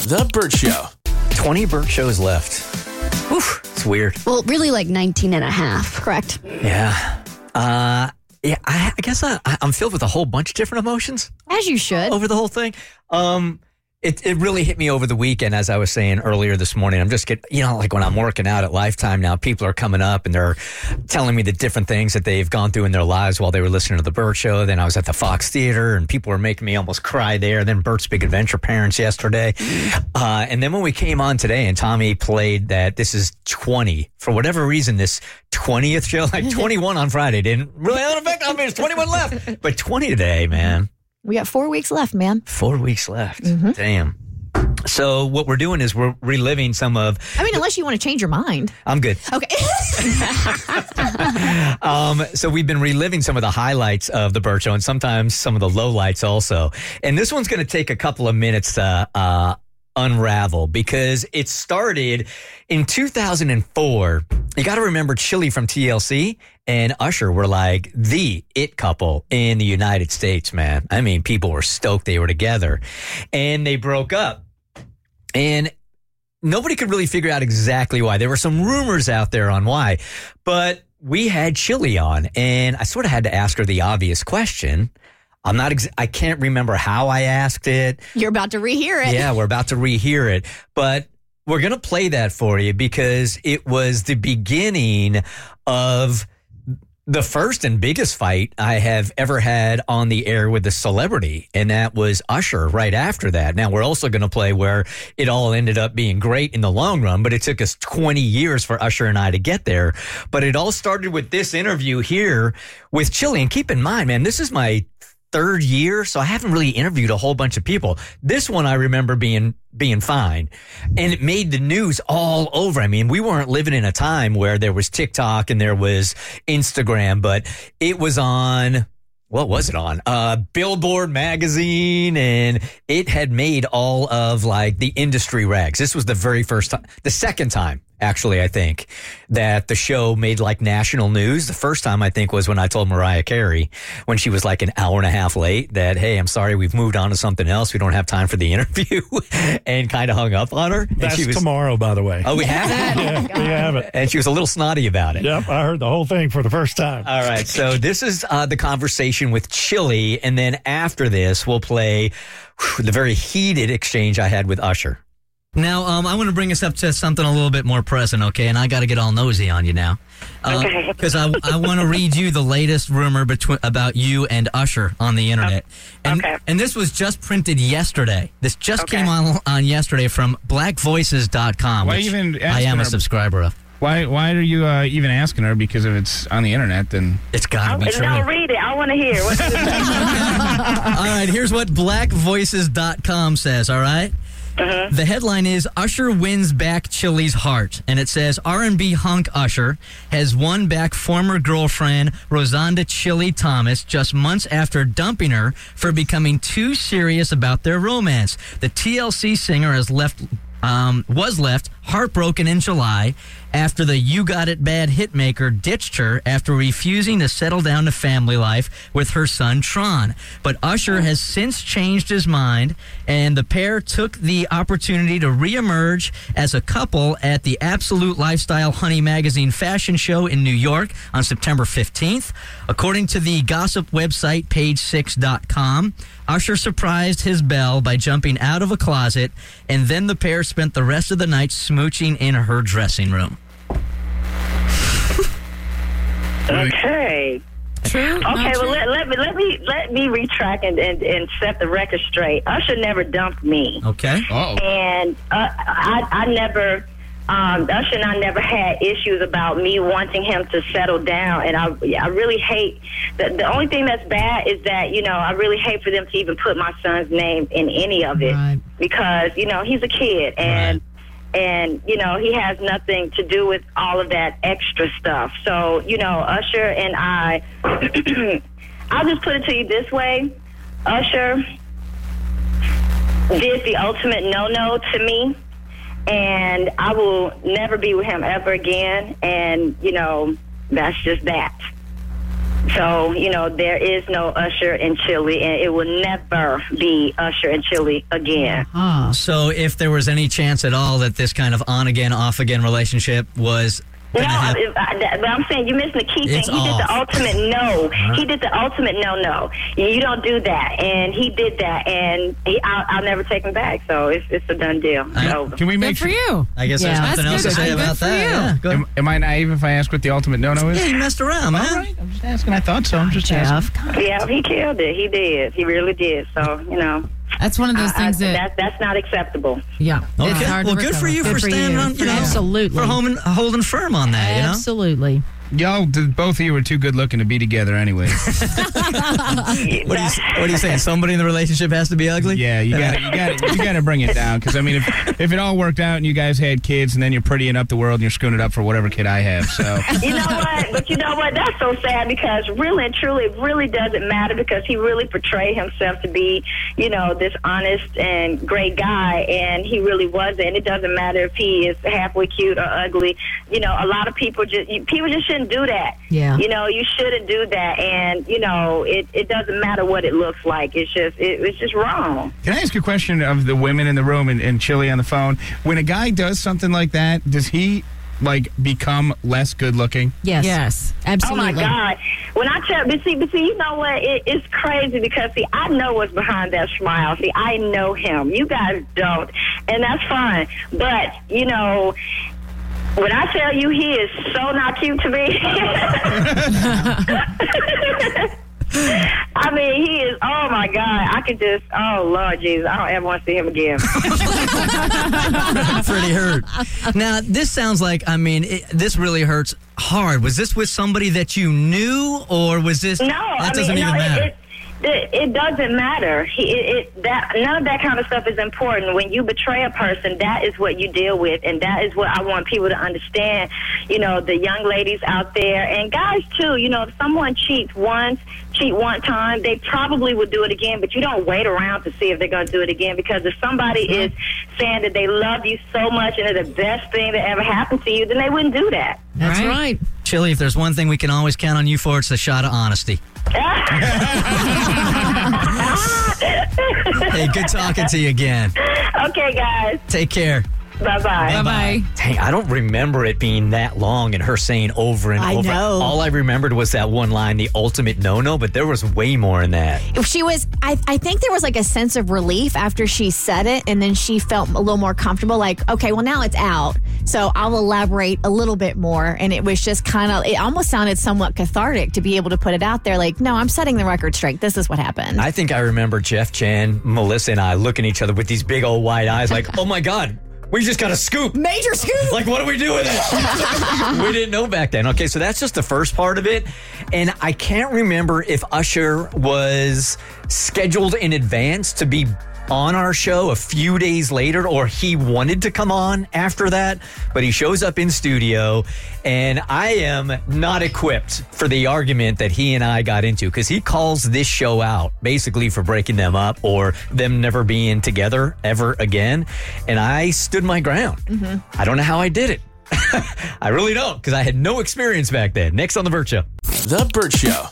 The Burt Show. 20 Burt shows left. Oof, it's weird. Well, really like 19 and a half, correct? Yeah. I guess I'm filled with a whole bunch of different emotions. As you should. Over the whole thing. It really hit me over the weekend, as I was saying earlier this morning. I'm just like when I'm working out at Lifetime now, people are coming up and they're telling me the different things that they've gone through in their lives while they were listening to the Burt Show. Then I was at the Fox Theater and people were making me almost cry there. Then Burt's Big Adventure Parents yesterday. And then when we came on today and Tommy played that this is 20, for whatever reason, this 20th show, like 21 on Friday didn't really have an effect on me. There's 21 left. But 20 today, man. We got 4 weeks left, man. 4 weeks left. Mm-hmm. Damn. So what we're doing is we're reliving some of... unless you want to change your mind. I'm good. Okay. So we've been reliving some of the highlights of the Burt Show and sometimes some of the lowlights also. And this one's going to take a couple of minutes to unravel because it started in 2004. You got to remember Chili from TLC and Usher were like the it couple in the United States, man. I mean, people were stoked they were together and they broke up and nobody could really figure out exactly why. There were some rumors out there on why, but we had Chili on and I sort of had to ask her the obvious question. I can't remember how I asked it. You're about to rehear it. Yeah, we're about to rehear it. But we're going to play that for you because it was the beginning of the first and biggest fight I have ever had on the air with a celebrity, and that was Usher right after that. Now, we're also going to play where it all ended up being great in the long run, but it took us 20 years for Usher and I to get there. But it all started with this interview here with Chili. And keep in mind, man, this is my third year, so I haven't really interviewed a whole bunch of people. This one I remember being fine, and it made the news all over. I mean, we weren't living in a time where there was TikTok and there was Instagram, but it was on, what was it on? Billboard magazine, and it had made all of like the industry rags. This was the very first time, the second time, actually, I think, that the show made like national news. The first time, I think, was when I told Mariah Carey when she was like an hour and a half late that, hey, I'm sorry, we've moved on to something else. We don't have time for the interview, and kind of hung up on her. That's tomorrow, by the way. Oh, we have that? Yeah, we have it. And she was a little snotty about it. Yep, I heard the whole thing for the first time. All right, so this is the conversation with Chili, and then after this, we'll play the very heated exchange I had with Usher. Now, I want to bring us up to something a little bit more present, okay? And I got to get all nosy on you now. Okay. Because I want to read you the latest rumor about you and Usher on the internet. Okay. And this was just printed yesterday. This just came on yesterday from blackvoices.com, which I am a subscriber of. Why are you even asking her? Because if it's on the internet, then it's got to be true. No, read it. I want to hear. What does it say? All right, here's what blackvoices.com says, all right? Uh-huh. The headline is Usher wins back Chili's heart, and it says R&B hunk Usher has won back former girlfriend Rosanda Chili Thomas just months after dumping her for becoming too serious about their romance. The TLC singer was left heartbroken in July after the You Got It Bad hitmaker ditched her after refusing to settle down to family life with her son Tron. But Usher has since changed his mind, and the pair took the opportunity to reemerge as a couple at the Absolute Lifestyle Honey Magazine fashion show in New York on September 15th. According to the gossip website page6.com, Usher surprised his belle by jumping out of a closet, and then the pair spent the rest of the night smooching in her dressing room. Okay. True. Okay. Well, let me retract and set the record straight. Usher never dumped me. Okay. And I never. Usher and I never had issues about me wanting him to settle down, and I really hate the only thing that's bad is that I really hate for them to even put my son's name in any of it, right, because he's a kid and he has nothing to do with all of that extra stuff. So Usher and I, I'll just put it to you this way: Usher did the ultimate no to me. And I will never be with him ever again. And, that's just that. So, there is no Usher and Chili, and it will never be Usher and Chili again. So if there was any chance at all that this kind of on-again, off-again relationship was No, but I'm saying you're missing the key thing. It's He did the off. ultimate no. He did the ultimate no. You don't do that, and he did that, and I'll never take him back. So it's a done deal. It's over. Can we make Good for you. I guess there's Yeah. nothing else That's to good. say Good about for that. you. Yeah, go ahead. Am I naive if I ask what the ultimate no-no is? Yeah, you messed around, man. All right, I'm just asking. I thought so. I'm just asking. Jeff. Yeah, he killed it. He did. He really did. So That's one of those things that's not acceptable. yeah. Okay. It's hard to Well, good for recover. you for standing on, Absolutely. for holding firm on that, Absolutely. Y'all, both of you are too good looking to be together anyway. What are you saying? Somebody in the relationship has to be ugly? Yeah, you got to bring it down. Because I mean, if it all worked out and you guys had kids, and then you're prettying up the world and you're screwing it up for whatever kid I have. So You know what? But you know what? That's so sad because really and truly, it really doesn't matter because he really portrayed himself to be, this honest and great guy, and he really wasn't. And it doesn't matter if he is halfway cute or ugly. A lot of people just shouldn't do that. Yeah. You shouldn't do that, and it doesn't matter what it looks like. It's just wrong. can I ask you a question of the women in the room and Chili on the phone? When a guy does something like that, does he become less good looking? Yes. Absolutely. Oh my God! When I tell, but see, you know what? It's crazy because I know what's behind that smile. See, I know him. You guys don't, and that's fine. But when I tell you he is so not cute to me, I mean, he is, oh my God, I could just, oh Lord Jesus, I don't ever want to see him again. Pretty hurt. Now, this sounds like, this really hurts hard. Was this with somebody that you knew, or was this, that doesn't even matter? It doesn't matter. None of that kind of stuff is important. When you betray a person, that is what you deal with, and that is what I want people to understand. The young ladies out there, and guys too. If someone cheat one time, they probably would do it again. But you don't wait around to see if they're going to do it again, because if somebody is saying that they love you so much and they're the best thing that ever happened to you, then they wouldn't do that. That's right. Chili, if there's one thing we can always count on you for, it's a shot of honesty. Hey, good talking to you again. Okay, guys. Take care. Bye-bye. Bye-bye. Dang, I don't remember it being that long and her saying over and over. know. All I remembered was that one line, the ultimate no-no, but there was way more in that. She was, I think there was a sense of relief after she said it, and then she felt a little more comfortable, okay, well, now it's out, so I'll elaborate a little bit more. And it was just it almost sounded somewhat cathartic to be able to put it out there, no, I'm setting the record straight. This is what happened. I think I remember Jeff Chan, Melissa, and I looking at each other with these big old wide eyes oh my God, we just got a scoop. Major scoop. What do we do with it? We didn't know back then. Okay, so that's just the first part of it. And I can't remember if Usher was scheduled in advance to be on our show a few days later, or he wanted to come on after that, but he shows up in studio, and I am not equipped for the argument that he and I got into, because he calls this show out basically for breaking them up or them never being together ever again, and I stood my ground. I don't know how I did it. I really don't, because I had no experience back then. Next on The Burt Show. The Burt Show.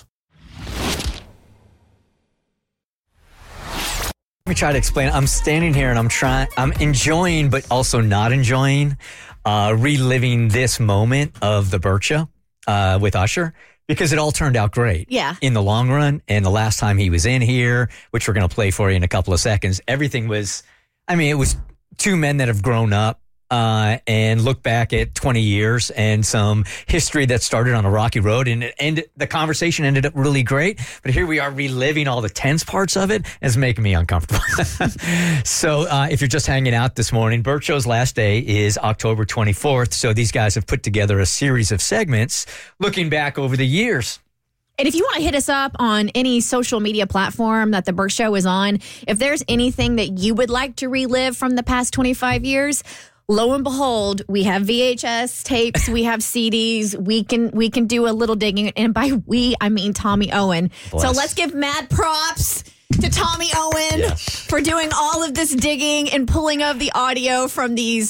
Let me try to explain. I'm standing here and I'm enjoying, but also not enjoying, reliving this moment of the Burt Show with Usher, because it all turned out great. Yeah. In the long run. And the last time he was in here, which we're going to play for you in a couple of seconds, everything was, it was two men that have grown up. And look back at 20 years and some history that started on a rocky road, and the conversation ended up really great. But here we are reliving all the tense parts of it, and it's making me uncomfortable. So if you're just hanging out this morning, Burt Show's last day is October 24th. So these guys have put together a series of segments looking back over the years. And if you want to hit us up on any social media platform that the Burt Show is on, if there's anything that you would like to relive from the past 25 years, lo and behold, we have VHS tapes, we have CDs, we can do a little digging, and by we, I mean Tommy Owen. Bless. So let's give mad props to Tommy Owen for doing all of this digging and pulling of the audio from these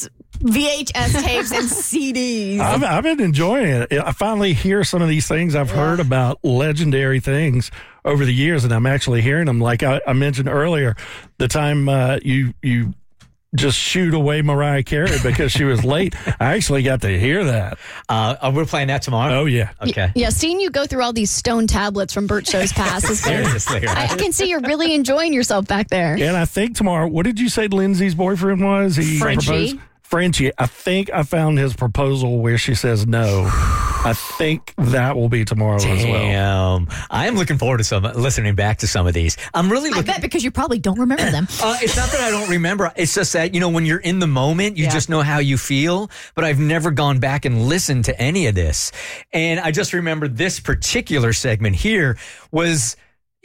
VHS tapes and CDs. I've been enjoying it. I finally hear some of these things I've heard about, legendary things over the years, and I'm actually hearing them. Like I mentioned earlier, the time you just shoot away Mariah Carey because she was late. I actually got to hear that. We're playing that tomorrow? Oh, yeah. Okay. Yeah, seeing you go through all these stone tablets from Burt Show's past is very. Seriously, right? I can see you're really enjoying yourself back there. And I think tomorrow, what did you say Lindsay's boyfriend was? He Frenchie. proposed? Frenchie. I think I found his proposal where she says no. I think that will be tomorrow as well. Damn. I am looking forward to listening back to some of these. I'm really I looking. bet because you probably don't remember them. It's not that I don't remember. It's just that, when you're in the moment, you just know how you feel. But I've never gone back and listened to any of this. And I just remember this particular segment here was,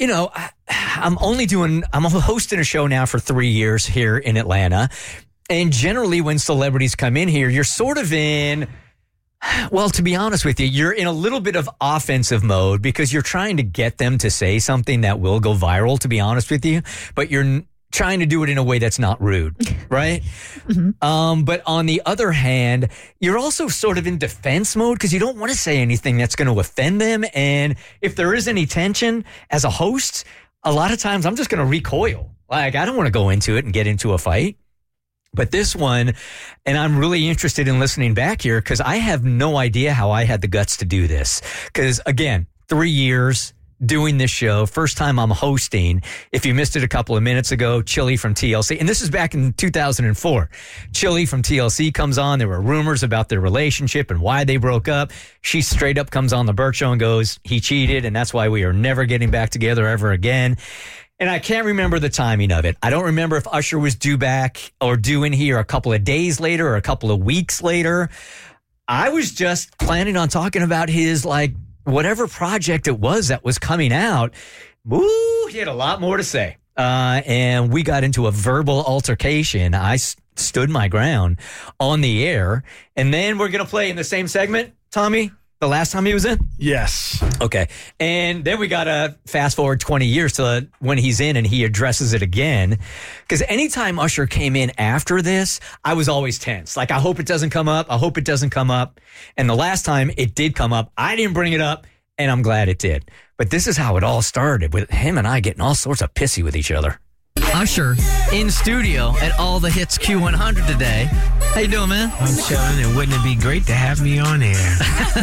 I'm hosting a show now for 3 years here in Atlanta. And generally when celebrities come in here, you're sort of in, well, to be honest with you, you're in a little bit of offensive mode because you're trying to get them to say something that will go viral, to be honest with you. But you're trying to do it in a way that's not rude, right? Mm-hmm. But on the other hand, you're also sort of in defense mode because you don't want to say anything that's going to offend them. And if there is any tension as a host, a lot of times I'm just going to recoil. Like, I don't want to go into it and get into a fight. But this one, and I'm really interested in listening back here because I have no idea how I had the guts to do this. Because again, 3 years doing this show, first time I'm hosting. If you missed it a couple of minutes ago, Chili from TLC, and this is back in 2004. Chili from TLC comes on. There were rumors about their relationship and why they broke up. She straight up comes on the Burt Show and goes, he cheated, and that's why we are never getting back together ever again. And I can't remember the timing of it. I don't remember if Usher was due back or due in here a couple of days later or a couple of weeks later. I was just planning on talking about his, whatever project it was that was coming out. Woo, he had a lot more to say. And we got into a verbal altercation. I stood my ground on the air. And then we're going to play in the same segment, Tommy, the last time he was in? Yes. Okay. And then we got to fast forward 20 years to when he's in and he addresses it again. Because anytime Usher came in after this, I was always tense. Like, I hope it doesn't come up. I hope it doesn't come up. And the last time it did come up, I didn't bring it up, and I'm glad it did. But this is how it all started, with him and I getting all sorts of pissy with each other. Usher in studio at All the Hits Q100 today. How you doing, man? I'm chilling, and wouldn't it be great to have me on air?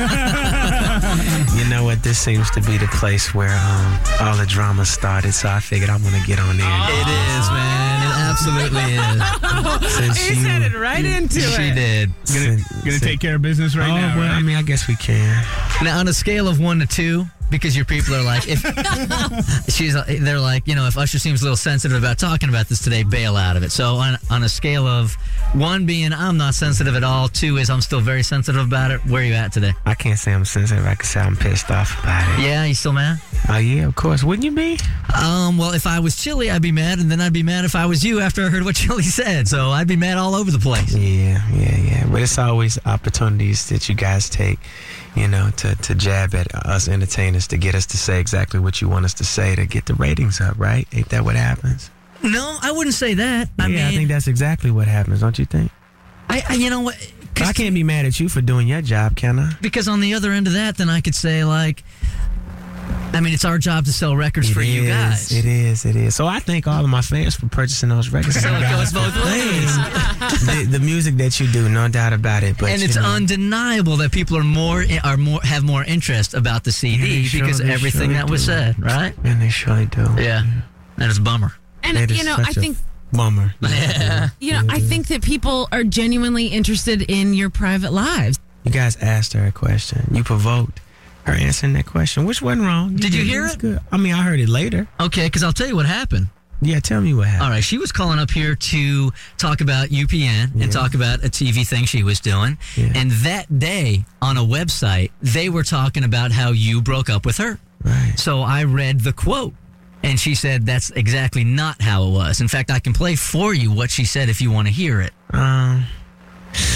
You know what? This seems to be the place where all the drama started, so I figured I'm going to get on there. It is, man. It absolutely is. He said it right into it. She did. Gonna take care of business right now, well, right? I mean, I guess we can. Now, on a scale of 1 to 2, because your people are like, they're like, if Usher seems a little sensitive about talking about this today, bail out of it. So on a scale of 1 being I'm not sensitive at all, 2 is I'm still very sensitive about it, where are you at today? I can't say I'm sensitive. I can say I'm pissed off about it. Yeah, you still mad? Oh, yeah, of course. Wouldn't you be? Well, if I was Chili, I'd be mad, and then I'd be mad if I was you after I heard what Chili said. So I'd be mad all over the place. Yeah. But it's always opportunities that you guys take, to jab at us entertainers to get us to say exactly what you want us to say to get the ratings up, right? Ain't that what happens? No, I wouldn't say that. I think that's exactly what happens, don't you think? You know what? I can't be mad at you for doing your job, can I? Because on the other end of that, then I could say, it's our job to sell records for you guys. It is. So I thank all of my fans for purchasing those records. So it goes both ways. The music that you do, no doubt about it. But and it's undeniable that people have more interest about the CD because of everything that was said, right? And they surely do. Yeah, and it's a bummer. And I think. Bummer. Yeah. I think that people are genuinely interested in your private lives. You guys asked her a question. You provoked her answering that question, which wasn't wrong. Did you hear it? Good. I heard it later. Okay, because I'll tell you what happened. Yeah, tell me what happened. All right, she was calling up here to talk about UPN and talk about a TV thing she was doing. Yeah. And that day on a website, they were talking about how you broke up with her. Right. So I read the quote. And she said that's exactly not how it was. In fact, I can play for you what she said if you want to hear it.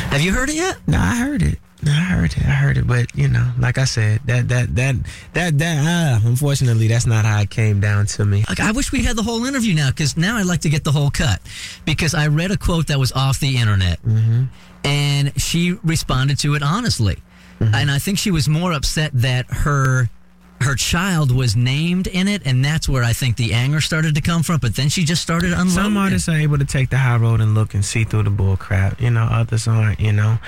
Have you heard it yet? No, I heard it. But like I said, unfortunately, that's not how it came down to me. Like, I wish we had the whole interview now, because now I'd like to get the whole cut. Because I read a quote that was off the internet, and she responded to it honestly. And I think she was more upset that her child was named in it, and that's where I think the anger started to come from. But then she just started unloading. Some artists are able to take the high road and look and see through the bull crap. Others aren't.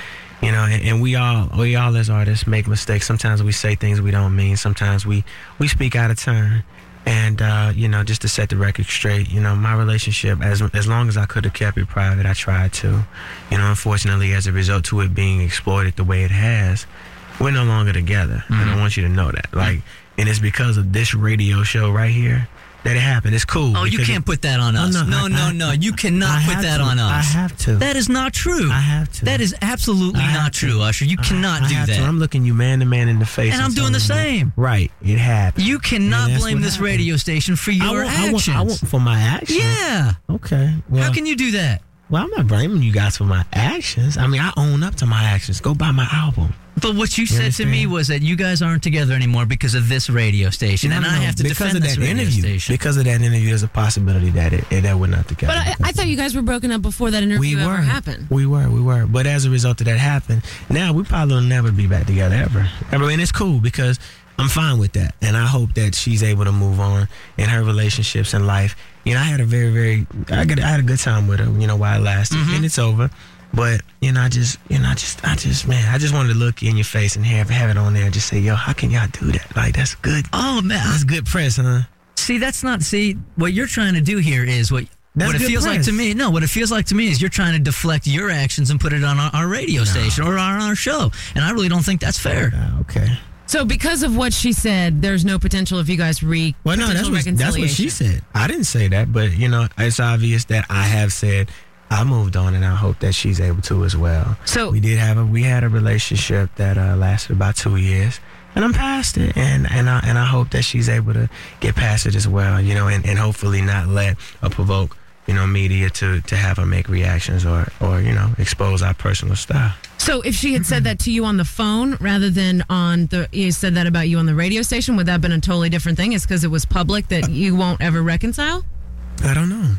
And we all as artists make mistakes. Sometimes we say things we don't mean. Sometimes we speak out of turn. And just to set the record straight, my relationship, as long as I could have kept it private, I tried to. Unfortunately, as a result to it being exploited the way it has, we're no longer together. And I want you to know that. And it's because of this radio show right here that it happened. It's cool. Oh, you can't put that on us. No. You cannot put that on us. I have to. That is not true. I have to. That is absolutely not true, Usher. You cannot do that. I'm looking you man to man in the face. And I'm doing the same. Right. It happened. You cannot blame this radio station for your actions. I want for my actions? Yeah. Okay. Well, how can you do that? Well, I'm not blaming you guys for my actions. I mean, I own up to my actions. Go buy my album. But what you said to me was that you guys aren't together anymore because of this radio station, and I have to defend this radio station. Because of that interview, there's a possibility that we're not together. But I thought you guys were broken up before that interview ever happened. We were. But as a result of that happened, now we probably will never be back together ever. And it's cool because I'm fine with that, and I hope that she's able to move on in her relationships and life. I had a I had a good time with her, while it lasted, and it's over. But I just wanted to look in your face and have it on there and just say, yo, how can y'all do that? Like, that's good. Oh man, that's good press, huh? See, what you're trying to do here is what it feels like to me. No, what it feels like to me is you're trying to deflect your actions and put it on our radio station or on our show, and I really don't think that's fair. Okay. So because of what she said, there's no potential if you guys Well, no, that's what she said. I didn't say that, but it's obvious that I have said I moved on, and I hope that she's able to as well. So we had a relationship that lasted about 2 years, and I'm past it, and I hope that she's able to get past it as well, and hopefully not let or provoke media to have her make reactions or expose our personal style. So if she had said that to you on the phone rather than you said that about you on the radio station, would that have been a totally different thing? It's because it was public that you won't ever reconcile? I don't know.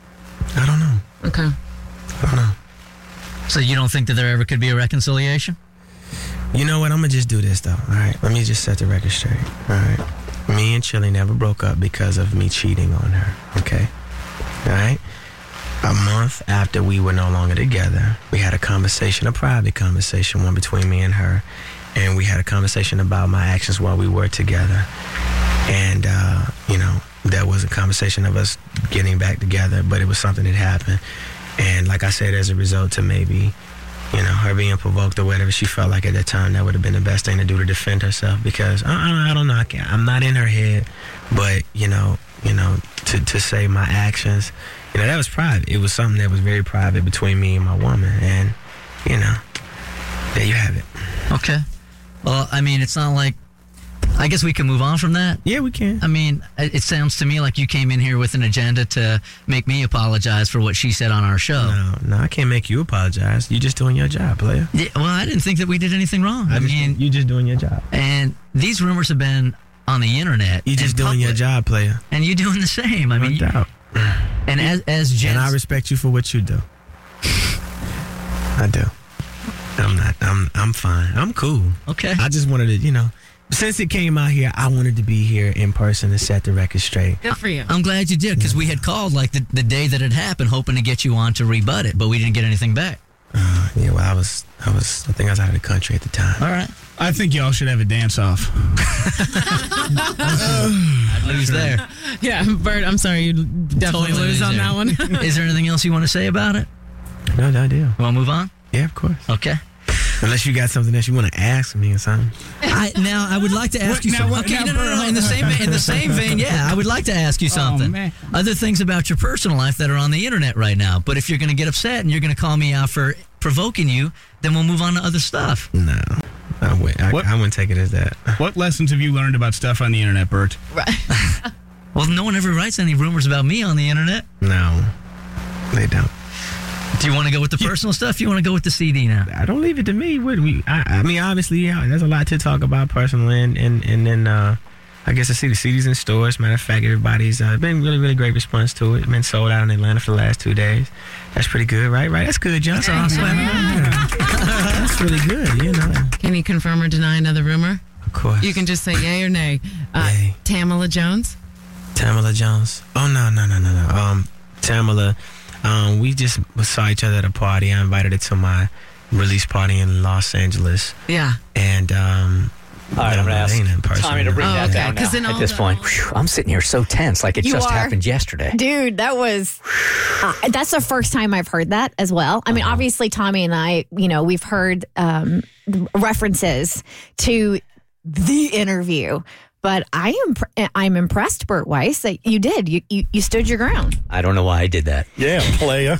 Okay. I don't know. So you don't think that there ever could be a reconciliation? You know what? I'm going to just do this, though. All right. Let me just set the record straight. All right. Me and Chili never broke up because of me cheating on her. Okay? All right? A month after we were no longer together, we had a conversation, a private conversation, one between me and her. And we had a conversation about my actions while we were together. And, there was a conversation of us getting back together, but it was something that happened. And like I said, as a result to maybe, her being provoked or whatever, she felt like at that time that would have been the best thing to do to defend herself because, I don't know, I'm not in her head, but, to say my actions, that was private. It was something that was very private between me and my woman. And, there you have it. Okay. Well, I mean, it's not like, I guess we can move on from that. Yeah, we can. I mean, it sounds to me like you came in here with an agenda to make me apologize for what she said on our show. No, I can't make you apologize. You're just doing your job, player. Yeah, well, I didn't think that we did anything wrong. You're just doing your job. And these rumors have been on the internet. You're just doing your job, player. And you're doing the same. No doubt. And as Jen, and I respect you for what you do. I do. I'm fine. I'm cool. Okay. I just wanted to, since it came out here, I wanted to be here in person to set the record straight. Good for you. I'm glad you did, because we had called like the day that it happened, hoping to get you on to rebut it, but we didn't get anything back. Yeah, well, I think I was out of the country at the time. All right. I think y'all should have a dance-off. I'd lose there. Yeah, Bert, I'm sorry. You definitely lose on that one. Is there anything else you want to say about it? No idea. You want to move on? Yeah, of course. Okay. Unless you got something else you want to ask me or something. I would like to ask you something. Okay, no. In the same vein, yeah, I would like to ask you something. Man. Other things about your personal life that are on the internet right now. But if you're going to get upset and you're going to call me out for provoking you, then we'll move on to other stuff. No, I wouldn't take it as that. What lessons have you learned about stuff on the internet, Bert? Right. Well, no one ever writes any rumors about me on the internet. No, they don't. Do you want to go with the personal stuff? You want to go with the CD now? I don't leave it to me. I mean, obviously, yeah, there's a lot to talk about personally, and then I guess I see the CDs in stores. Matter of fact, everybody's been really, really great response to it. Been sold out in Atlanta for the last 2 days. That's pretty good, right? That's good, John. That's awesome. That's really good, you know. Can you confirm or deny another rumor? Of course. You can just say yay or nay. Yay. Tamala Jones? Tamala Jones? Oh, no. Tamala, we just saw each other at a party. I invited her to my release party in Los Angeles. Yeah. And, all right, I'm going to ask Tommy to bring that down now. At this point, I'm sitting here so tense, like it just happened yesterday. Dude, that's the first time I've heard that as well. I mean, obviously, Tommy and I, we've heard references to the interview, but I'm impressed, Bert Weiss, that you did. You stood your ground. I don't know why I did that. Yeah, playa.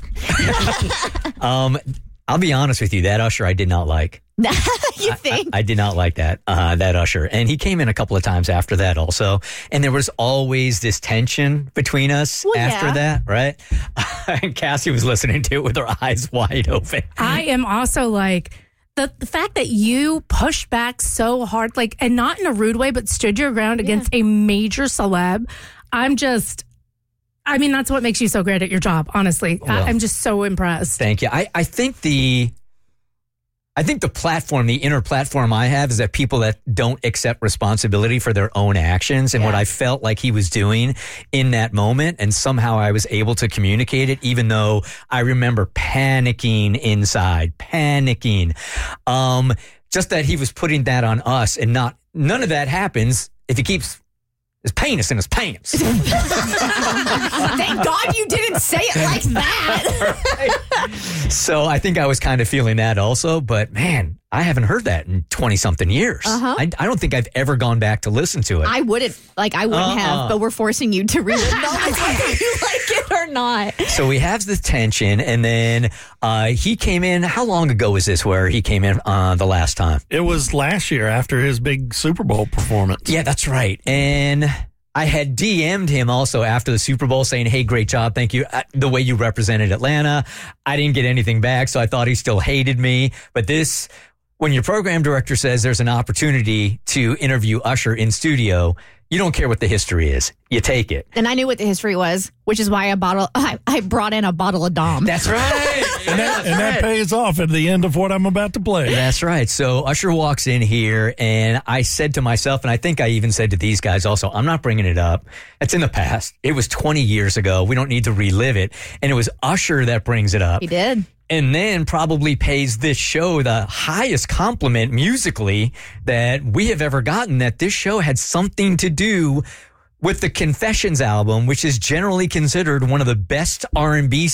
I'll be honest with you, that Usher I did not like. You think? I did not like that Usher. And he came in a couple of times after that also. And there was always this tension between us after that, right? And Cassie was listening to it with her eyes wide open. I am also like, the fact that you pushed back so hard, like, and not in a rude way, but stood your ground against a major celeb. That's what makes you so great at your job, honestly. Well, I'm just so impressed. Thank you. I think the platform, the inner platform I have is that people that don't accept responsibility for their own actions and what I felt like he was doing in that moment. And somehow I was able to communicate it, even though I remember panicking inside, just that he was putting that on us and none of that happens if he keeps his penis in his pants. Thank God you didn't say it like that. So I think I was kind of feeling that also, but man, I haven't heard that in 20-something years. I don't think I've ever gone back to listen to it. I wouldn't have, but we're forcing you to relive moments whether you like it or not. So we have the tension, and then he came in. How long ago was this where he came in the last time? It was last year after his big Super Bowl performance. Yeah, that's right. And I had DM'd him also after the Super Bowl saying, hey, great job. Thank you. The way you represented Atlanta. I didn't get anything back, so I thought he still hated me. But when your program director says there's an opportunity to interview Usher in studio, you don't care what the history is. You take it. And I knew what the history was, which is why I brought in a bottle of Dom. That's right. and that pays off at the end of what I'm about to play. That's right. So Usher walks in here, and I said to myself, and I think I even said to these guys also, I'm not bringing it up. It's in the past. It was 20 years ago. We don't need to relive it. And it was Usher that brings it up. He did. And then probably pays this show the highest compliment musically that we have ever gotten, that this show had something to do with the Confessions album, which is generally considered one of the best R&B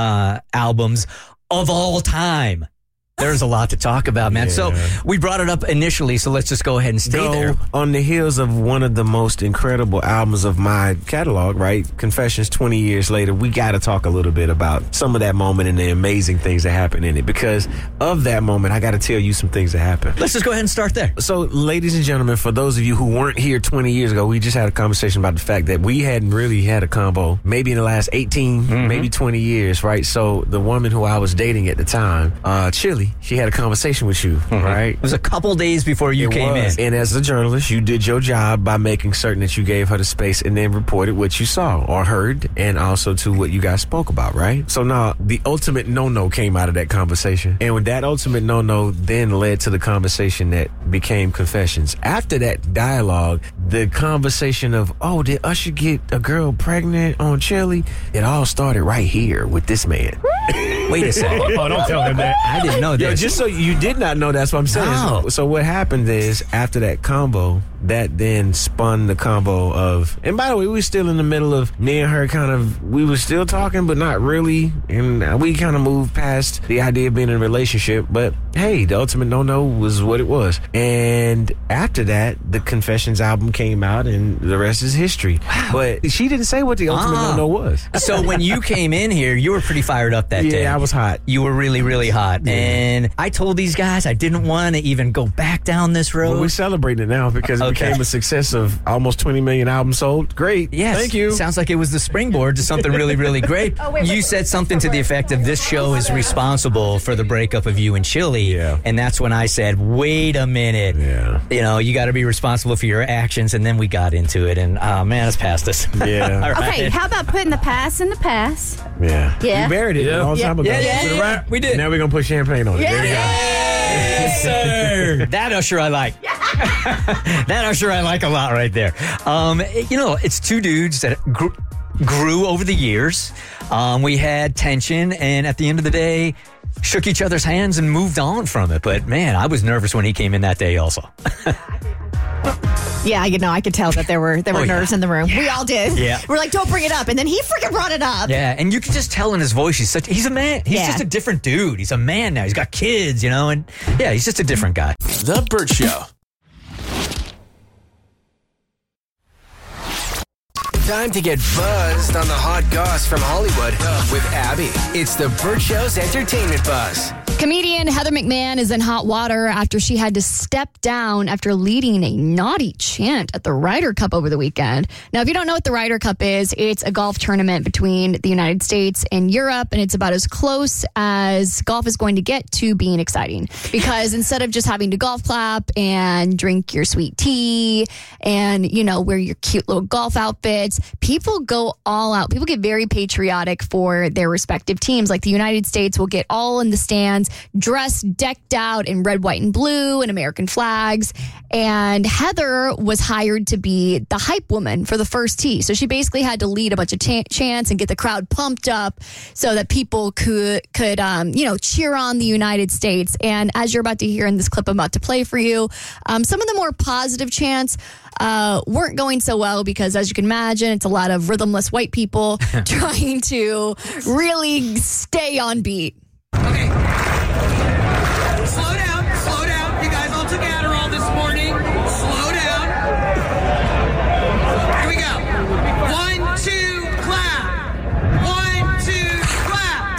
albums of all time. There's a lot to talk about, man. Yeah. So we brought it up initially, so let's just go ahead and stay there. On the heels of one of the most incredible albums of my catalog, right? Confessions 20 years later, we got to talk a little bit about some of that moment and the amazing things that happened in it. Because of that moment, I got to tell you some things that happened. Let's just go ahead and start there. So, ladies and gentlemen, for those of you who weren't here 20 years ago, we just had a conversation about the fact that we hadn't really had a combo maybe in the last 18, maybe 20 years, right? So the woman who I was dating at the time, Chili, she had a conversation with you, right? It was a couple days before you came in. And as a journalist, you did your job by making certain that you gave her the space and then reported what you saw or heard, and also to what you guys spoke about, right? So now the ultimate no-no came out of that conversation. And with that ultimate no-no then led to the conversation that became Confessions. After that dialogue, the conversation of, oh, did Usher get a girl pregnant on Chili? It all started right here with this man. Wait a second. Oh, don't tell him that. I didn't know this. Yo, just so you did not know, that's what I'm saying. No. So what happened is, after that combo, that then spun the combo of, and by the way, we were still in the middle of me and her we were still talking, but not really. And we kind of moved past the idea of being in a relationship. But hey, the ultimate no-no was what it was. And after that, the Confessions album came out, and the rest is history. Wow. But she didn't say what the ultimate no-no was. So when you came in here, you were pretty fired up that day, right? I was hot. You were really, really hot. And I told these guys I didn't want to even go back down this road. Well, we're celebrating it now because it became a success of almost 20 million albums sold. Great. Yes. Thank you. Sounds like it was the springboard to something really, really great. You said something to the effect of this show is responsible for the breakup of you and Chili. Yeah. And that's when I said, wait a minute. Yeah. You know, you got to be responsible for your actions. And then we got into it. And, man, it's past us. Yeah. All right. Okay, how about putting the past in the past? Yeah. Yeah. We buried it a long time ago. Yeah. We did. Now we're going to put champagne on it. There you go. Yes, sir. That Usher I like. That Usher I like a lot right there. You know, it's two dudes that grew over the years. We had tension, and at the end of the day, shook each other's hands and moved on from it. But, man, I was nervous when he came in that day also. Yeah, you know, I could tell that there were nerves in the room. We all did. Yeah. We're like, don't bring it up. And then he freaking brought it up. Yeah, and you can just tell in his voice, he's a man. He's just a different dude. He's a man now. He's got kids, you know, and yeah, he's just a different guy. The Burt Show. Time to get buzzed on the hot goss from Hollywood with Abby. It's the Burt Show's Entertainment Buzz. Comedian Heather McMahon is in hot water after she had to step down after leading a naughty chant at the Ryder Cup over the weekend. Now, if you don't know what the Ryder Cup is, it's a golf tournament between the United States and Europe, and it's about as close as golf is going to get to being exciting. Because instead of just having to golf clap and drink your sweet tea and, you know, wear your cute little golf outfits, people go all out. People get very patriotic for their respective teams. Like the United States will get all in the stands, dressed, decked out in red, white, and blue and American flags. And Heather was hired to be the hype woman for the first tee. So she basically had to lead a bunch of chants and get the crowd pumped up so that people could cheer on the United States. And as you're about to hear in this clip I'm about to play for you, some of the more positive chants weren't going so well because, as you can imagine, it's a lot of rhythmless white people trying to really stay on beat. Okay. Slow down. You guys all took Adderall this morning. Slow down. Here we go. 1, 2, clap. 1, 2, clap.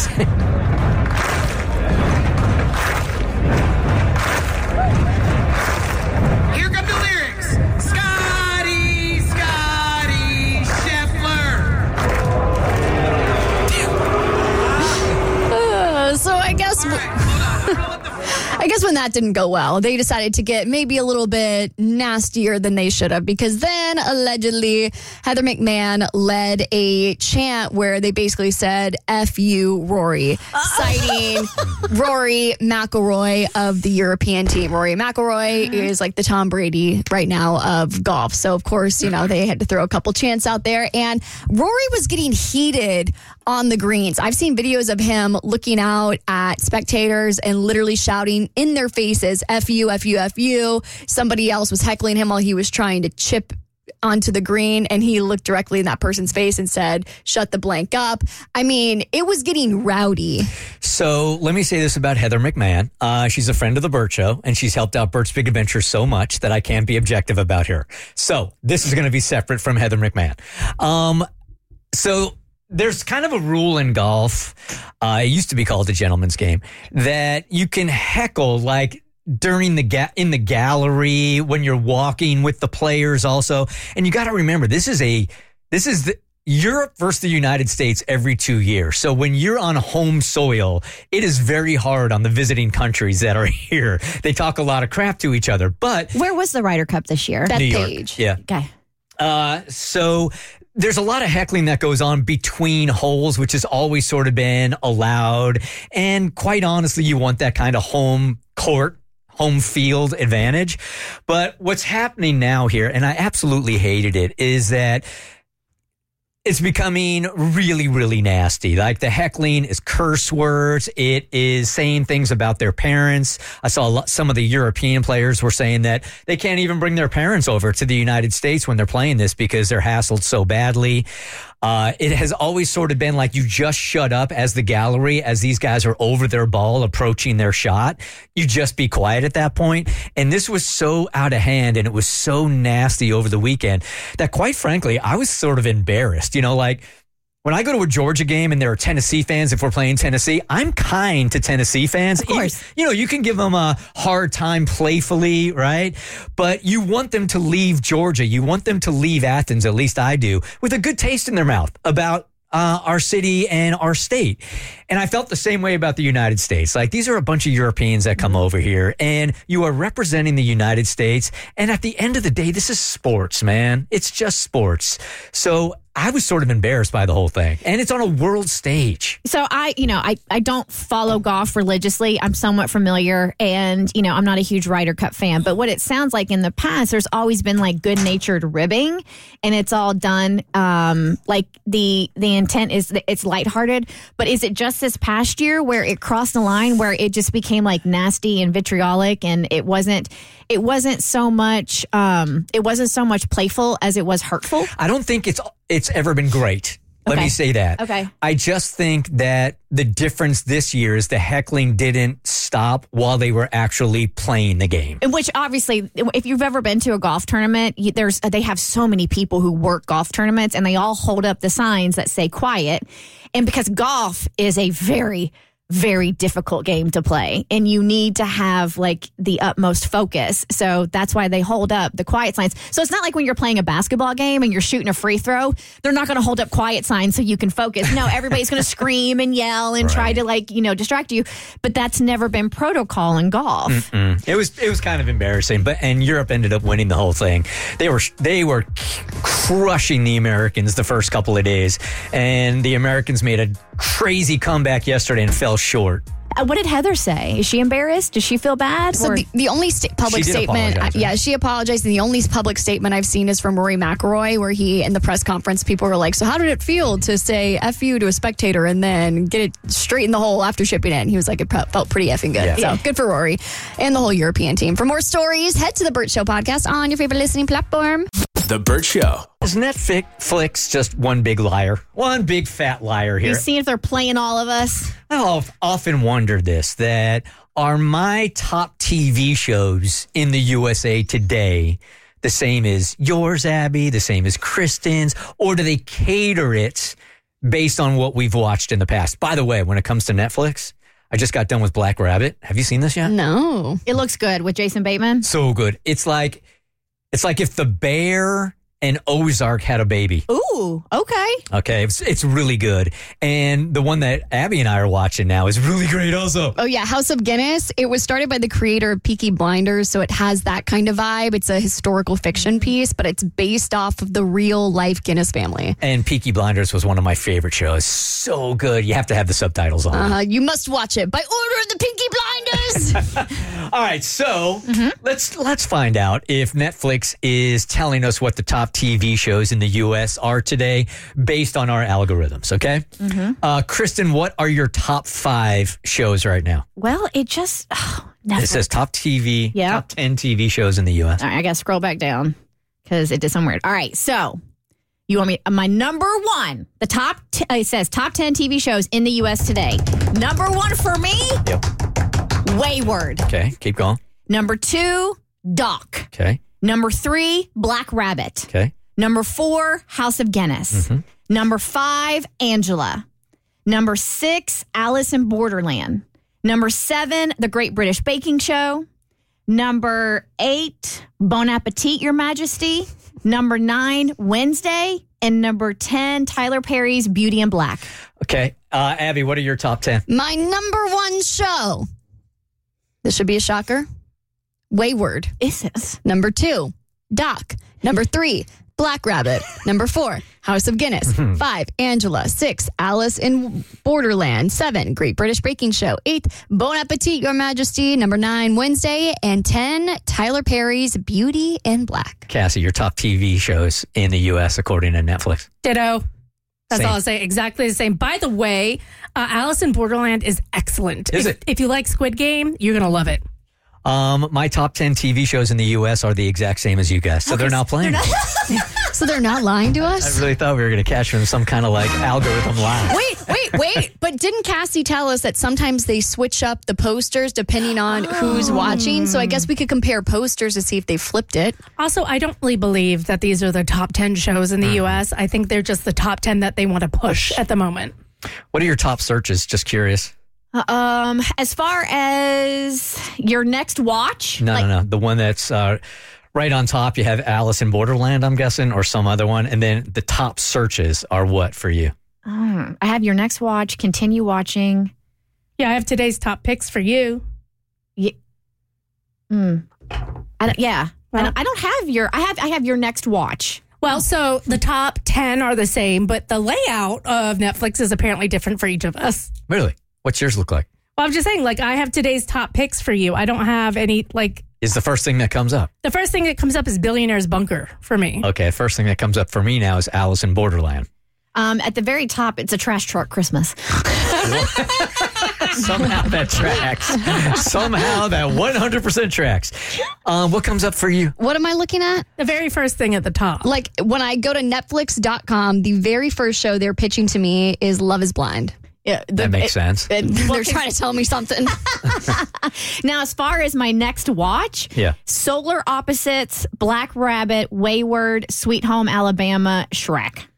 Here come the lyrics. Scotty Scheffler. So I guess when that didn't go well, they decided to get maybe a little bit nastier than they should have, because then allegedly Heather McMahon led a chant where they basically said, F you, Rory, citing Rory McIlroy of the European team. Rory McIlroy is like the Tom Brady right now of golf. So, of course, you know, they had to throw a couple chants out there. And Rory was getting heated on the greens. I've seen videos of him looking out at spectators and literally shouting in their faces, F you, F you, F you. Somebody else was heckling him while he was trying to chip onto the green, and he looked directly in that person's face and said, shut the blank up. I mean, it was getting rowdy. So let me say this about Heather McMahon. She's a friend of the Burt Show, and she's helped out Burt's Big Adventure so much that I can't be objective about her. So this is going to be separate from Heather McMahon. So there's kind of a rule in golf, it used to be called the gentleman's game, that you can heckle like during in the gallery when you're walking with the players also. And you got to remember, this is the Europe versus the United States every 2 years. So when you're on home soil, it is very hard on the visiting countries that are here. They talk a lot of crap to each other. But where was the Ryder Cup this year? That New York. page. Yeah. Okay. So there's a lot of heckling that goes on between holes, which has always sort of been allowed. And quite honestly, you want that kind of home court, home field advantage. But what's happening now here, and I absolutely hated it, is that it's becoming really, really nasty. Like the heckling is curse words. It is saying things about their parents. I saw some of the European players were saying that they can't even bring their parents over to the United States when they're playing this because they're hassled so badly. It has always sort of been like you just shut up as the gallery, as these guys are over their ball approaching their shot. You just be quiet at that point. And this was so out of hand and it was so nasty over the weekend that quite frankly, I was sort of embarrassed. You know, like when I go to a Georgia game and there are Tennessee fans, if we're playing Tennessee, I'm kind to Tennessee fans. Of course. You can give them a hard time playfully, right? But you want them to leave Georgia. You want them to leave Athens, at least I do, with a good taste in their mouth about our city and our state. And I felt the same way about the United States. Like, these are a bunch of Europeans that come over here, and you are representing the United States. And at the end of the day, this is sports, man. It's just sports. So I was sort of embarrassed by the whole thing. And it's on a world stage. So I don't follow golf religiously. I'm somewhat familiar, and, I'm not a huge Ryder Cup fan. But what it sounds like in the past, there's always been like good-natured ribbing, and it's all done like the intent is that it's lighthearted. But is it just this past year where it crossed the line, where it just became like nasty and vitriolic, and it wasn't so much playful as it was hurtful? I don't think it's ever been great. Let me say that. Okay. I just think that the difference this year is the heckling didn't stop while they were actually playing the game. Which obviously, if you've ever been to a golf tournament, they have so many people who work golf tournaments, and they all hold up the signs that say quiet. And because golf is a very, very difficult game to play, and you need to have like the utmost focus. So that's why they hold up the quiet signs. So it's not like when you're playing a basketball game and you're shooting a free throw, they're not going to hold up quiet signs so you can focus. No, everybody's going to scream and yell and try to distract you. But that's never been protocol in golf. Mm-mm. It was kind of embarrassing, and Europe ended up winning the whole thing. They were crushing the Americans the first couple of days, and the Americans made a crazy comeback yesterday and fell short. What did Heather say? Is she embarrassed? Does she feel bad? So the only public statement, she apologized. And the only public statement I've seen is from Rory McIlroy, where he, in the press conference, people were like, so how did it feel to say F you to a spectator and then get it straight in the hole after shipping it? And he was like, it felt pretty effing good. Yeah. So good for Rory and the whole European team. For more stories, head to the Burt Show podcast on your favorite listening platform. The Burt Show. Is Netflix just one big liar? One big fat liar here. You see if they're playing all of us? I've often wondered this, that are my top TV shows in the USA today the same as yours, Abby, the same as Kristen's, or do they cater it based on what we've watched in the past? By the way, when it comes to Netflix, I just got done with Black Rabbit. Have you seen this yet? No. It looks good with Jason Bateman. So good. It's like if The Bear and Ozark had a baby. Ooh, okay. Okay, it's really good. And the one that Abby and I are watching now is really great also. Oh, yeah, House of Guinness. It was started by the creator of Peaky Blinders, so it has that kind of vibe. It's a historical fiction piece, but it's based off of the real-life Guinness family. And Peaky Blinders was one of my favorite shows. So good. You have to have the subtitles on. You must watch it by order of the Peaky Blinders. All right, so let's find out if Netflix is telling us what the top TV shows in the U.S. are today based on our algorithms, okay? Kristen, what are your top 5 shows right now? Well, it just... It says top 10 TV shows in the U.S. All right, I got to scroll back down because it did some weird. All right, so you want me... my number 1, it says top 10 TV shows in the U.S. today. Number 1 for me? Yep. Wayward. Okay, keep going. Number 2, Doc. Okay. Number 3, Black Rabbit. Okay. Number 4, House of Guinness. Number 5, Angela. Number 6, Alice in Borderland. Number 7, The Great British Baking Show. Number 8, Bon Appetit, Your Majesty. Number 9, Wednesday. And number 10, Tyler Perry's Beauty in Black. Okay. Abby, what are your top 10? My number 1 show. This should be a shocker. Wayward. Is this? Number 2, Doc. Number 3, Black Rabbit. Number 4, House of Guinness. 5, Angela. 6, Alice in Borderland. 7, Great British Baking Show. 8, Bon Appetit, Your Majesty. Number 9, Wednesday. And 10, Tyler Perry's Beauty in Black. Cassie, your top TV shows in the U.S. according to Netflix. Ditto. That's Same. all I'll say. Exactly the same. By the way, Alice in Borderland is excellent. Is it? If you like Squid Game, you're going to love it. My top 10 TV shows in the U.S. are the exact same as you guys, so they're not playing. So they're not lying to us? I really thought we were going to catch them in some kind of like algorithm lie. Wait. But didn't Cassie tell us that sometimes they switch up the posters depending on who's watching? So I guess we could compare posters to see if they flipped it. Also, I don't really believe that these are the top 10 shows in the U.S. I think they're just the top 10 that they want to push at the moment. What are your top searches? Just curious. As far as your next watch? No. The one that's right on top, you have Alice in Borderland, I'm guessing, or some other one. And then the top searches are what for you? I have your next watch, continue watching. Yeah, I have today's top picks for you. I don't have your, I have your next watch. Well, so the top 10 are the same, but the layout of Netflix is apparently different for each of us. Really? What's yours look like? Well, I'm just saying, like, I have today's top picks for you. I don't have any, like... Is the first thing that comes up? The first thing that comes up is Billionaire's Bunker for me. Okay, first thing that comes up for me now is Alice in Borderland. At the very top, it's a trash truck Christmas. Somehow that tracks. Somehow that 100% tracks. What comes up for you? What am I looking at? The very first thing at the top. Like, when I go to Netflix.com, the very first show they're pitching to me is Love is Blind. Yeah, that makes sense. They're trying to tell me something. Now, as far as my next watch, Solar Opposites, Black Rabbit, Wayward, Sweet Home Alabama, Shrek.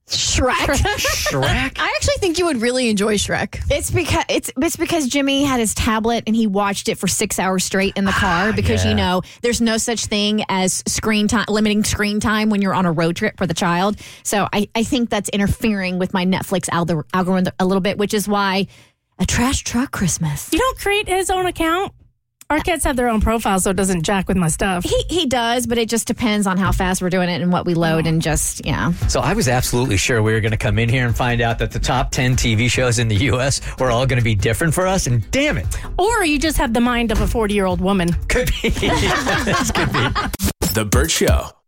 Shrek? I actually think you would really enjoy Shrek. It's because Jimmy had his tablet and he watched it for 6 hours straight in the car because you know there's no such thing as screen time, limiting screen time when you're on a road trip for the child. So I think that's interfering with my Netflix algorithm a little bit, which is why a trash truck Christmas. You don't create his own account? Our kids have their own profile, so it doesn't jack with my stuff. He does, but it just depends on how fast we're doing it and what we load and just, So I was absolutely sure we were going to come in here and find out that the top 10 TV shows in the U.S. were all going to be different for us, and damn it. Or you just have the mind of a 40-year-old woman. Could be. This could be. The Burt Show.